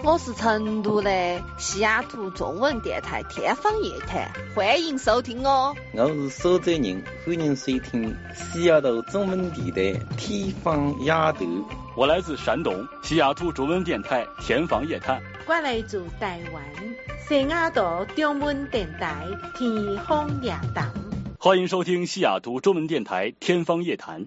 我是成都的西雅图中文电台天方夜谭，欢迎收听哦。 我是苏州人，欢迎收听西雅图中文电台天方夜谭。 我来自山东西雅图中文电台天方夜谭。 我来自台湾西雅图中文电台天方夜谭。 欢迎收听西雅图中文电台天方夜谭。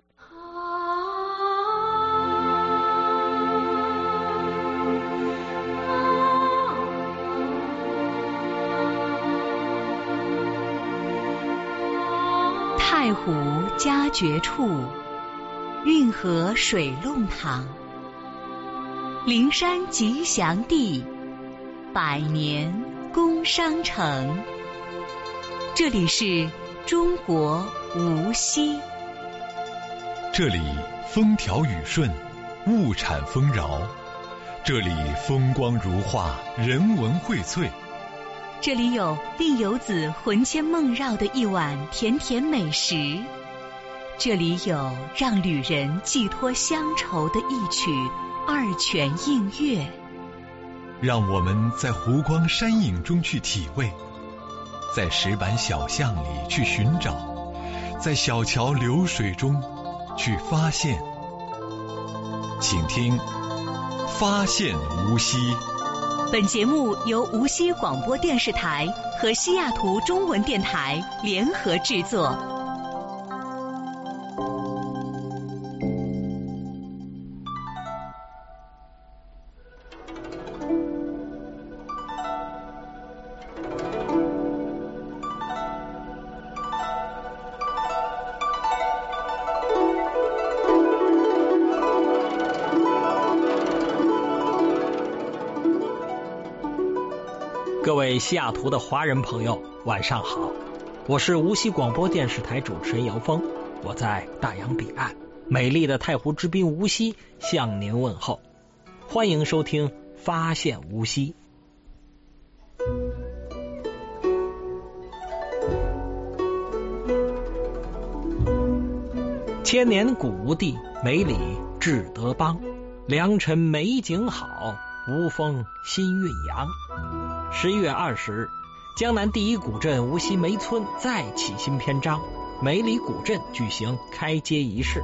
太湖佳绝处，运河水弄堂，灵山吉祥地，百年工商城。这里是中国无锡。 这里风调雨顺，物产丰饶。这里风光如画，人文荟萃。 这里有令游子魂牵梦绕的一碗甜甜美食，这里有让旅人寄托乡愁的一曲二泉映月。 让我们在湖光山影中去体味，在石板小巷里去寻找，在小桥流水中去发现。请听发现无锡。 本节目由无锡广播电视台和西雅图中文电台联合制作。 各位西雅图的华人朋友，晚上好，我是无锡广播电视台主持人姚峰，我在大洋彼岸美丽的太湖之滨无锡向您问候，欢迎收听发现无锡。千年古吴地，梅里志德邦，良辰美景好，无风新韵扬。11月20日，江南第一古镇无锡梅村再起新篇章，梅里古镇举行开街仪式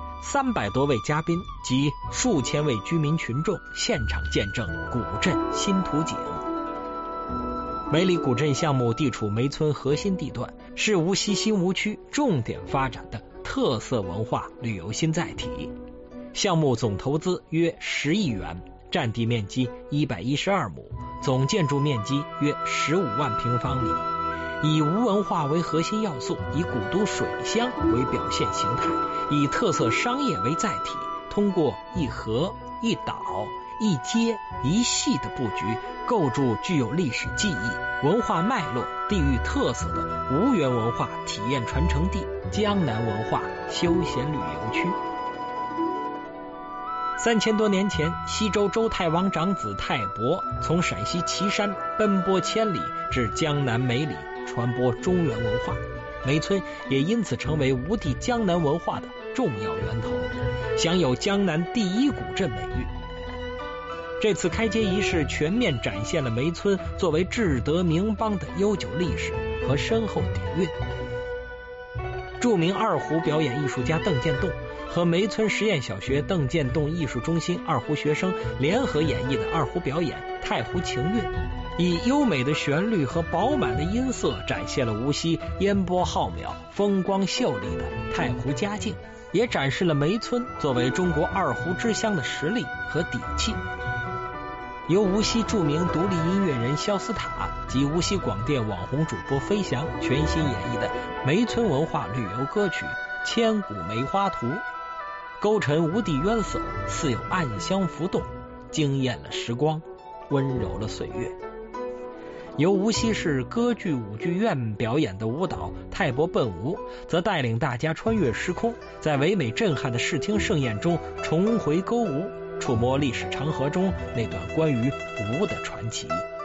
，300多位嘉宾及数千位居民群众现场见证古镇新图景。梅里古镇项目地处梅村核心地段，是无锡新吴区重点发展的特色文化旅游新载体。项目总投资约10亿元，占地面积112亩，总建筑面积约15万平方米，以吴文化为核心要素，以古都水乡为表现形态，以特色商业为载体，通过一河、一岛、一街、一系的布局，构筑具有历史记忆、文化脉络、地域特色的吴原文化体验传承地江南文化休闲旅游区。3000多年前，西周周太王长子太伯从陕西岐山奔波千里至江南梅里，传播中原文化，梅村也因此成为吴地江南文化的重要源头，享有江南第一古镇美誉。这次开街仪式全面展现了梅村作为志德名邦的悠久历史和深厚底蕴。著名二胡表演艺术家邓建栋和梅村实验小学邓建栋艺术中心二胡学生联合演绎的二胡表演《太湖情韵》，以优美的旋律和饱满的音色展现了无锡烟波浩渺、风光秀丽的太湖佳境，也展示了梅村作为中国二胡之乡的实力和底气。由无锡著名独立音乐人肖斯塔及无锡广电网红主播飞翔全新演绎的梅村文化旅游歌曲《千古梅花图》，勾陈无地渊色，似有暗香浮动，惊艳了时光，温柔了岁月。由无锡市歌剧舞剧院表演的舞蹈泰伯奔吴，则带领大家穿越时空，在唯美震撼的视听盛宴中重回歌吴，触摸历史长河中那段关于吴的传奇。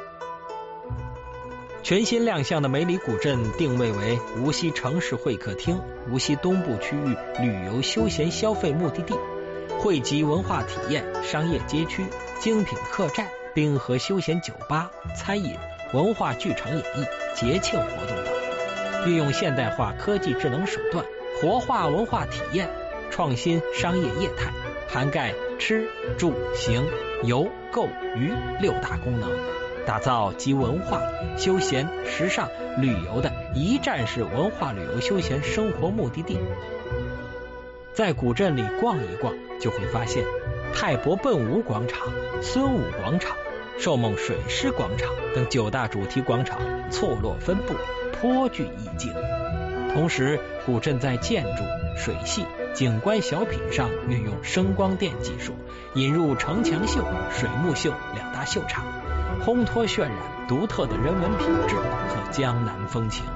全新亮相的梅里古镇定位为无锡城市会客厅、无锡东部区域旅游休闲消费目的地，汇集文化体验、商业街区、精品客栈、 滨河休闲酒吧、餐饮、文化剧场演绎、节庆活动等，运用现代化科技智能手段，活化文化体验，创新商业业态，涵盖吃、住、行、游、购、娱6大功能，打造集文化、休闲、时尚、旅游的一站式文化旅游休闲生活目的地。在古镇里逛一逛，就会发现泰伯奔吴广场、孙武广场、寿梦水师广场等9大主题广场错落分布，颇具意境。同时，古镇在建筑、水系、景观小品上运用声光电技术，引入城墙秀、水幕秀2大秀场，烘托渲染独特的人文品质和江南风情。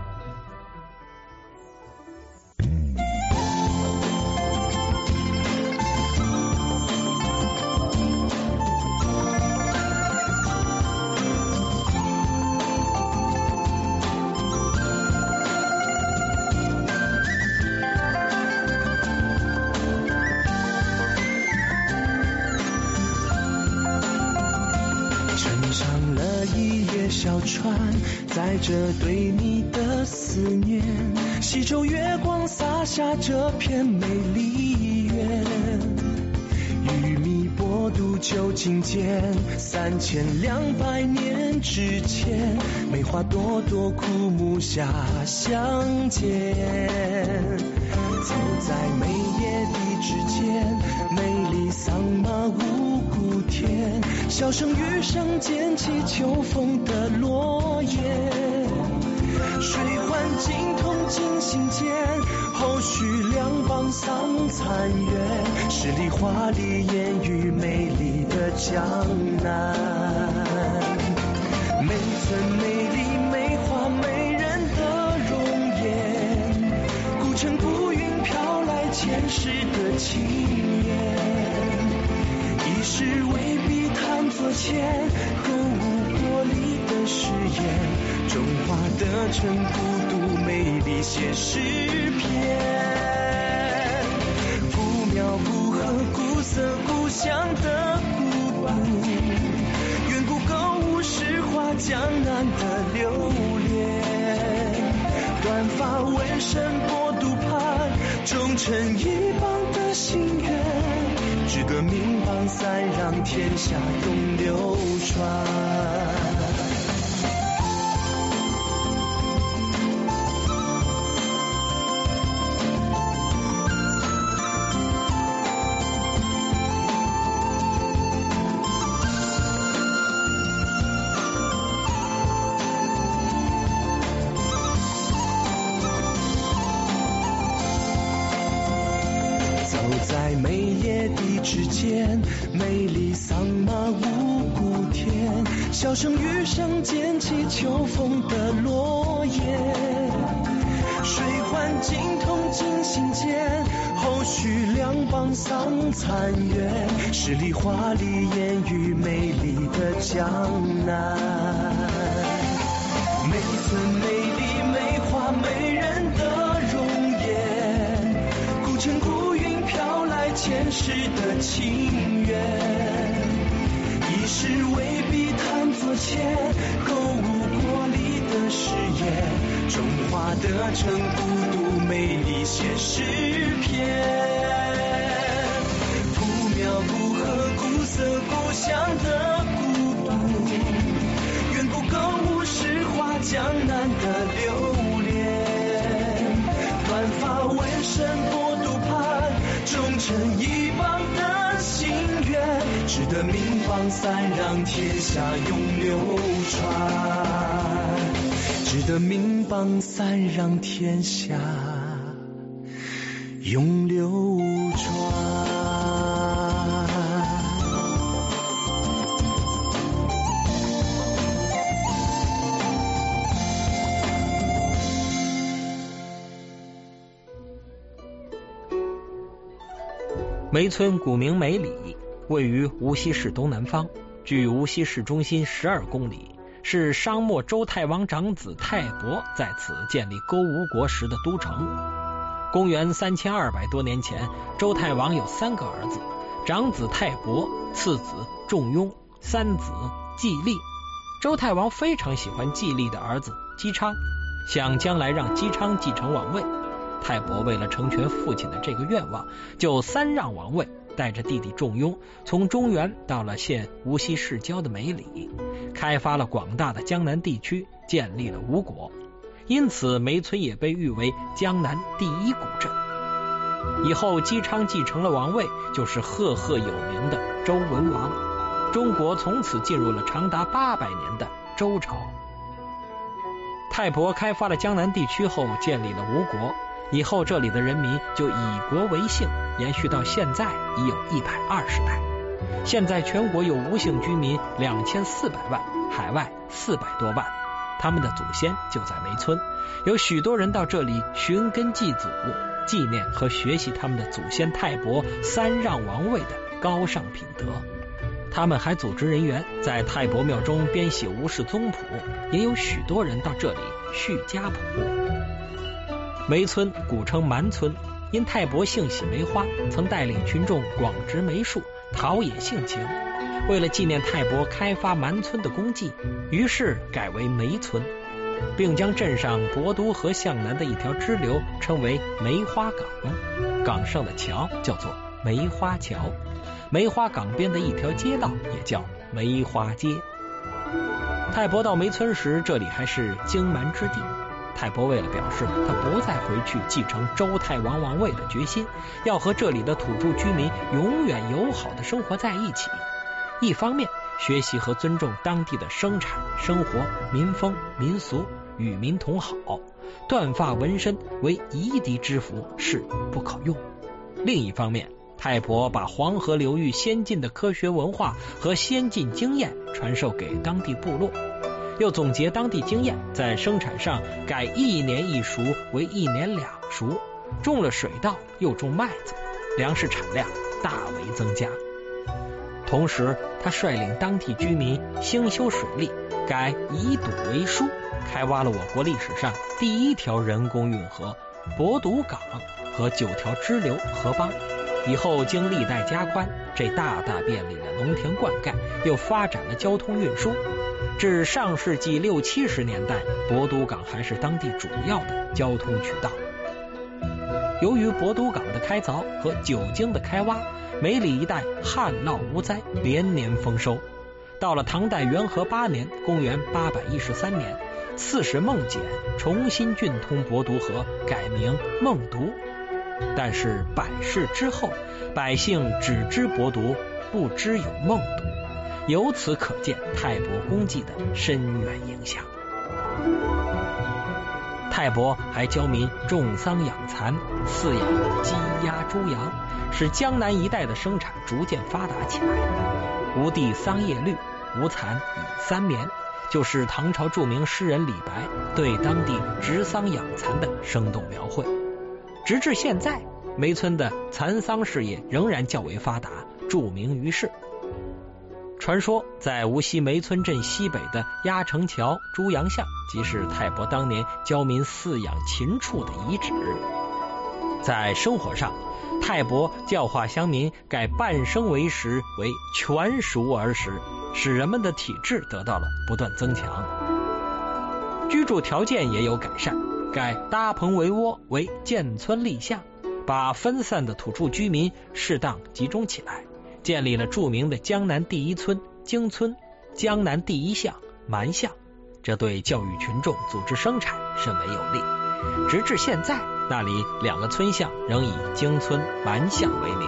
小船载着对你的思念，西洲月光洒下这片美丽园，鱼米波渡旧境间，3200年之前，梅花朵朵枯木下相见，走在梅叶地之间，美丽桑麻五谷田，笑声雨声溅起秋风的落叶，水环金筒金星间，后续两邦桑残垣，十里华丽烟雨美丽的江南，每寸美丽美华美人的容颜，古城古韵飘来前世的情缘，一世未必弹作前，歌舞国里的誓言，中华的城孤独美丽写诗篇，古庙古河古色古香的古都，远古歌舞诗画江南的流连，短发纹身国都畔，忠臣一邦的心愿，值得名榜三让天下永流传。在梅叶地之间，美丽桑麻五谷田，笑声雨声溅起秋风的落叶，水环金筒金星间，后续两邦桑残垣，十里华丽烟雨美丽的江南，每寸美丽美华美人的容颜，古城古韵飘来前世的情缘，一世未必弹作前，歌舞国里的誓言，中华的城孤独美丽写诗篇，古庙古河古色古香的古都，远古歌舞诗画江南的流连，短发纹身国都畔，忠臣一邦的心愿，值得名榜三让天下永流传，值得名榜三让天下永流传。 梅村古名梅里，位于无锡市东南方，距无锡市中心12公里，是商末周太王长子泰伯在此建立勾吴国时的都城。公元3200多年前，周太王有3个儿子，长子泰伯，次子仲雍， 三子季历。周太王非常喜欢季历的儿子姬昌，想将来让姬昌继承王位。太伯为了成全父亲的这个愿望，就三让王位，带着弟弟仲雍从中原到了现无锡市郊的梅里，开发了广大的江南地区，建立了吴国。因此梅村也被誉为江南第一古镇。以后姬昌继承了王位，就是赫赫有名的周文王。中国从此进入了长达800年的周朝。太伯开发了江南地区后，建立了吴国，以后这里的人民就以国为姓，延续到现在已有120代。现在全国有吴姓居民2400万，海外400多万，他们的祖先就在梅村，有许多人到这里寻根祭祖，纪念和学习他们的祖先太伯三让王位的高尚品德。他们还组织人员在太伯庙中编写吴氏宗谱，也有许多人到这里续家谱。梅村古称蛮村，因太伯性喜梅花，曾带领群众广植梅树，陶冶性情。为了纪念太伯开发蛮村的功绩，于是改为梅村，并将镇上博都河向南的一条支流称为梅花港，港上的桥叫做梅花桥，梅花港边的一条街道也叫梅花街。太伯到梅村时，这里还是荆蛮之地。太伯为了表示他不再回去继承周太王王位的决心，要和这里的土著居民永远友好的生活在一起。一方面学习和尊重当地的生产生活民风民俗，与民同好，断发纹身为夷狄之服是不可用。另一方面，太伯把黄河流域先进的科学文化和先进经验传授给当地部落，又总结当地经验，在生产上改1年1熟为1年2熟，种了水稻又种麦子，粮食产量大为增加。同时他率领当地居民兴修水利，改以堵为疏，开挖了我国历史上第1条人工运河博都港和9条支流河浜。以后经历代加宽，这大大便利了农田灌溉，又发展了交通运输。至上世纪60、70年代，博都港还是当地主要的交通渠道。由于博都港的开凿和久经的开挖，梅里一带旱涝无灾，连年丰收。到了唐代元和8年公元813年，刺史孟简重新郡通博都河，改名孟都。但是百世之后，百姓只知博都，不知有孟都，由此可见太伯功绩的深远影响。太伯还教民种桑养蚕，饲养鸡鸭猪羊，使江南一带的生产逐渐发达起来。吴地桑叶绿，吴蚕以3眠，就是唐朝著名诗人李白对当地植桑养蚕的生动描绘。直至现在，梅村的蚕桑事业仍然较为发达，著名于世。传说在无锡梅村镇西北的鸭城桥猪羊巷，即是太伯当年教民饲养禽畜的遗址。在生活上，太伯教化乡民改半生为食为全熟而食，使人们的体质得到了不断增强。居住条件也有改善，改搭棚为窝为建村立巷，把分散的土著居民适当集中起来，建立了著名的江南第一村京村、江南第一巷蛮巷，这对教育群众组织生产甚为有利。直至现在，那里2个村巷仍以京村蛮巷为名。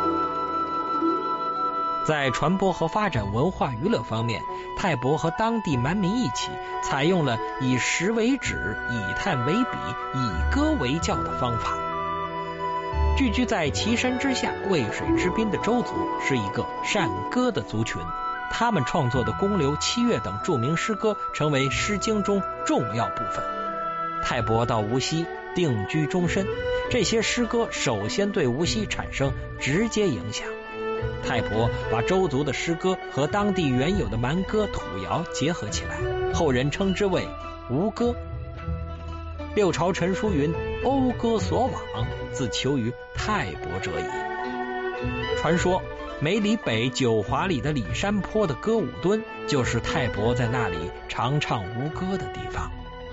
在传播和发展文化娱乐方面，太伯和当地蛮民一起采用了以石为纸、以炭为笔、以歌为教的方法。聚居在岐山之下渭水之滨的周族是一个善歌的族群，他们创作的公刘、七乐等著名诗歌成为诗经中重要部分。太伯到无锡定居终身，这些诗歌首先对无锡产生直接影响。太伯把周族的诗歌和当地原有的蛮歌土谣结合起来，后人称之为吴歌。六朝陈书云：讴歌所往，自求于太伯者也。 传说梅里北九华里的里山坡的歌舞墩，就是太伯在那里常唱吴歌的地方。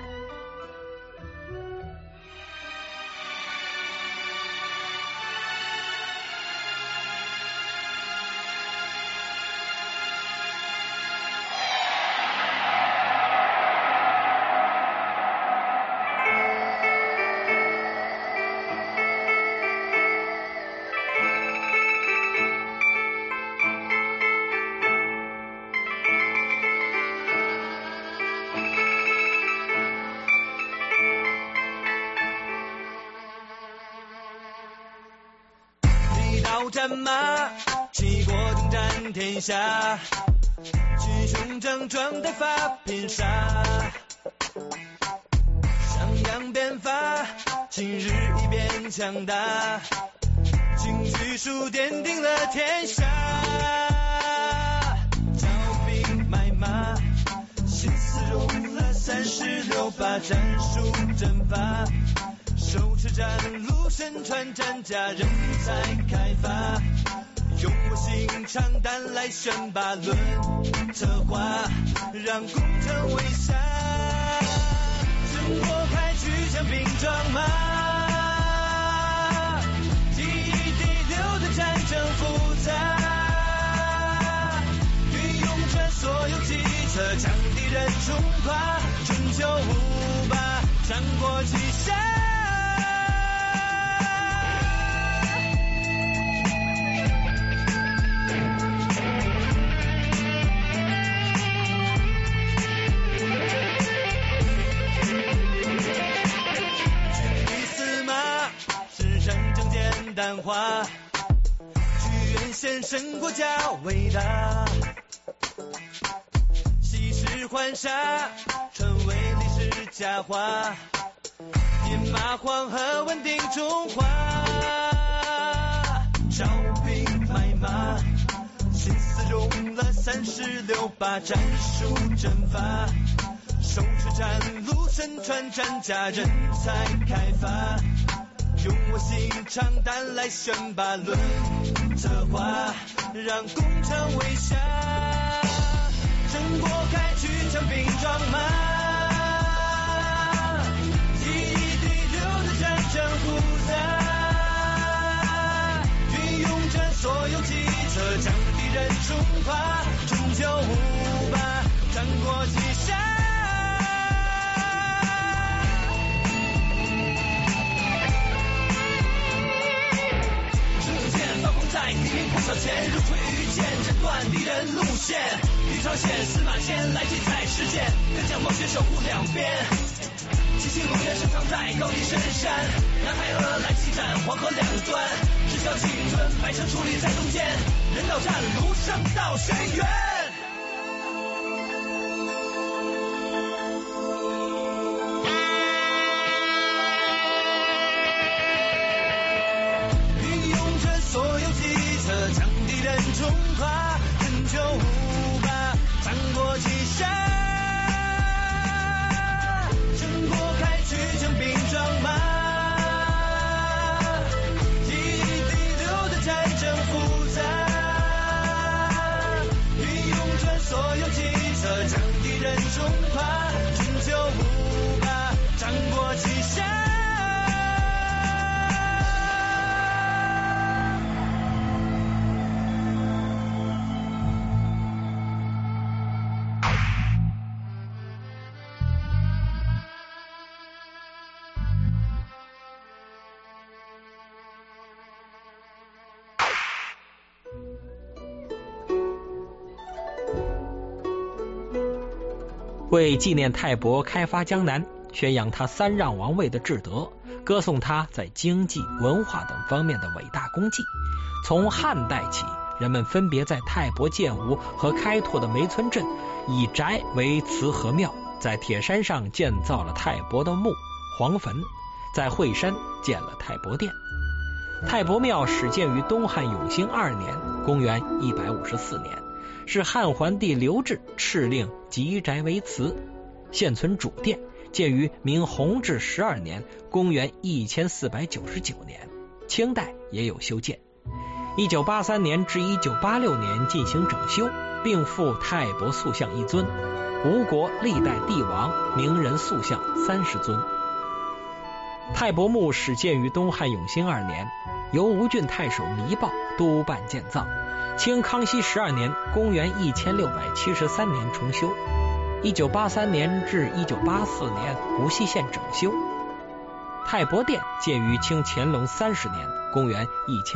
战马，齐国征战天下，群雄争壮带发偏杀，商鞅变法，秦日一变强大，秦举书奠定了天下，招兵买马，心思融了36把战术阵法，手持战路，身穿战甲，人才开发，用我心肠胆来选拔论策划，让攻城为下，郑国开去将兵装马，第一第六的战争复杂，运用着所有计策将敌人冲垮，春秋五霸，战国七杀。淡化，去原先生国家伟大，昔时浣纱，成为历史佳话，饮马黄河，稳定中华，招兵买马，心思融了36把战术阵法，手持战路，身穿战甲，人才开发，用我心肠胆来选拔论策划，让攻城为下，郑国开去将兵装马，第一第六的战争复杂，运用着所有计策将敌人冲垮，春秋五霸，战国七杀。在敌兵不少前，如吹雨箭，斩断敌人路线。豫朝鲜，司马迁来记载事件，跟将冒险守护两边。七星龙源深藏在高丽深山，南海河来激战黄河两端，直销青春，百城矗立在中间，人道战路上到深渊。将敌人冲垮，春秋五霸，战国七杀，郑国开去将兵装马，第一第六的战争复杂，运用着所有计策将敌人冲垮，春秋五霸，战国七杀。 为纪念太伯开发江南，宣扬他三让王位的至德，歌颂他在经济、文化等方面的伟大功绩。从汉代起，人们分别在太伯建吴和开拓的梅村镇以宅为祠和庙，在铁山上建造了太伯的墓、黄坟，在惠山建了太伯殿。太伯庙始建于东汉永兴2年，公元154年，是汉桓帝刘志敕令集宅为祠，现存主殿，建于明弘治12年，公元1499年，清代也有修建。 1983年至1986年进行整修，并附太伯塑像1尊，吴国历代帝王名人塑像30尊。太伯墓始建于东汉永兴2年，由吴郡太守糜豹督办建造，清康熙12年公元1673年重修，1983年至1984年无锡县整修。太伯殿建于清乾隆30年公元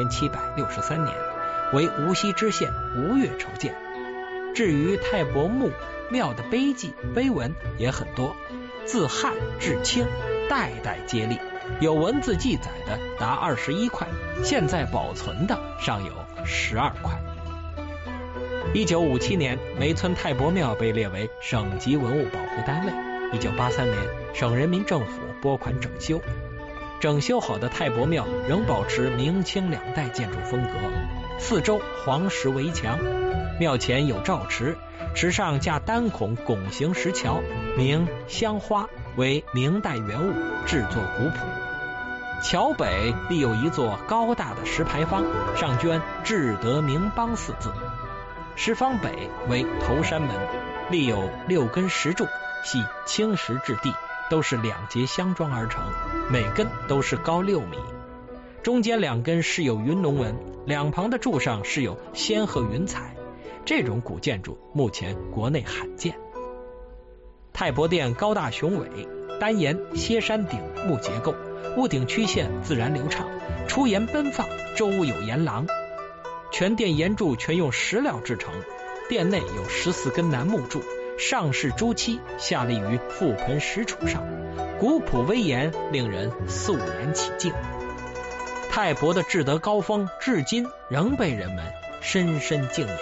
1763年，为无锡知县吴越筹建。至于太伯墓庙的碑记碑文也很多，自汉至清代代接力，有文字记载的达21块，现在保存的尚有12块。1957年，梅村太伯庙被列为省级文物保护单位。1983年，省人民政府拨款整修。整修好的太伯庙仍保持明清2代建筑风格，四周黄石围墙，庙前有照池，池上架单孔拱形石桥，名香花，为明代原物，制作古朴。桥北立有一座高大的石牌坊，上镌至德明邦4字。石坊北为头山门，立有6根石柱，系青石质地，都是2节相装而成，每根都是高6米。中间2根饰有云龙纹，两旁的柱上饰有仙鹤云彩。这种古建筑目前国内罕见。太伯殿高大雄伟，单檐歇山顶木结构，屋顶曲线自然流畅，出檐奔放，周屋有檐廊。全殿檐柱全用石料制成，殿内有14根楠木柱，上饰朱漆，下立于覆盆石柱上，古朴威严，令人肃然起敬。太伯的至德高峰至今仍被人们深深敬仰。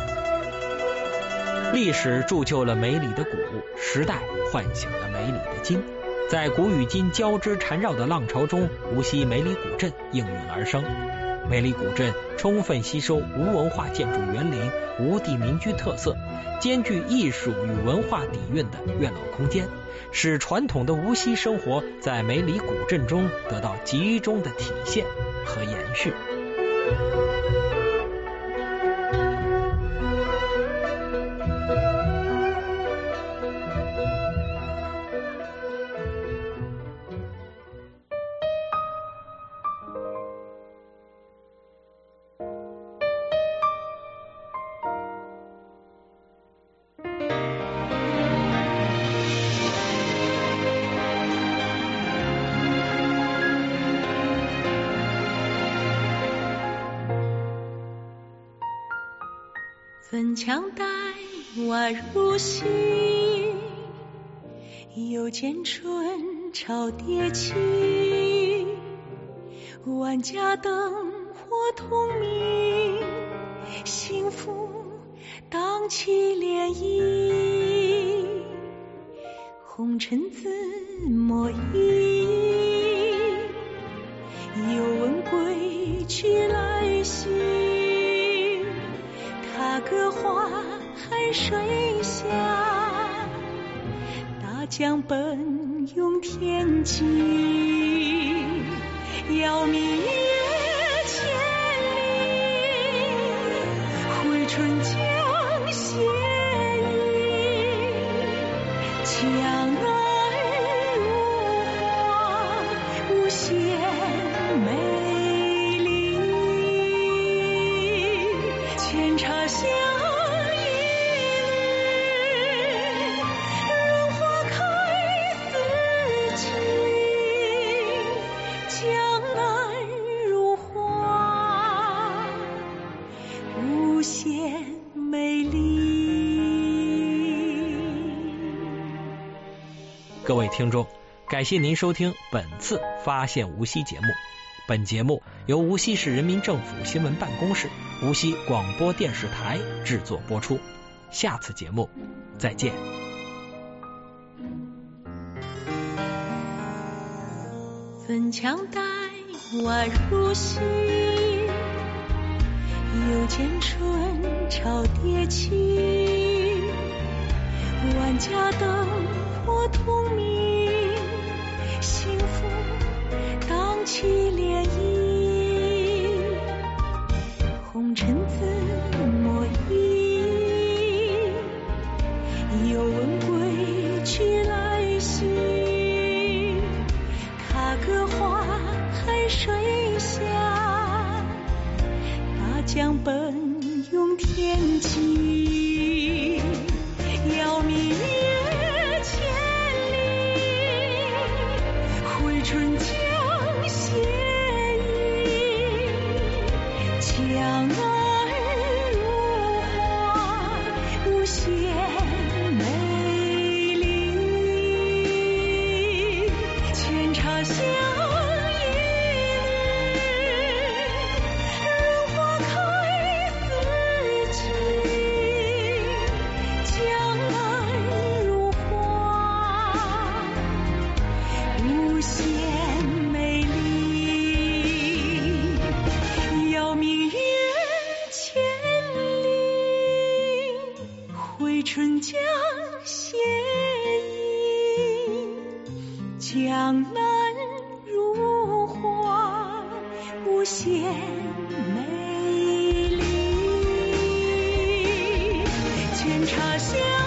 历史铸就了梅里的古，时代唤醒了梅里的今。在古与今交织缠绕的浪潮中，无锡梅里古镇应运而生。梅里古镇充分吸收吴文化建筑园林、吴地民居特色，兼具艺术与文化底蕴的院落空间，使传统的无锡生活在梅里古镇中得到集中的体现和延续。 粉墙黛瓦如洗，又见春潮迭起。万家灯火通明，幸福荡起涟漪。红尘自莫疑，又问归去来兮。踏歌花海水下，大江奔涌天际。遥明月千里，回春江斜影。江岸如画，无限美丽。千茶香一缕，润花开四季。江岸如画，无限美丽。 各位听众，感谢您收听本次发现无锡节目。本节目由无锡市人民政府新闻办公室、无锡广播电视台制作播出。下次节目再见。 粉墙黛瓦如洗，又见春潮迭起。万家灯火通明，幸福荡起涟漪。 红尘自莫疑，又问归去来兮，踏歌花海水下，大江奔涌天际，遥明月千里，回春江斜影，江儿如画，无限美丽，泉茶香一缕，如花开四季，江儿如画，无限美丽，遥明月千里，回春江斜影，江南如画，无限美丽，泉茶香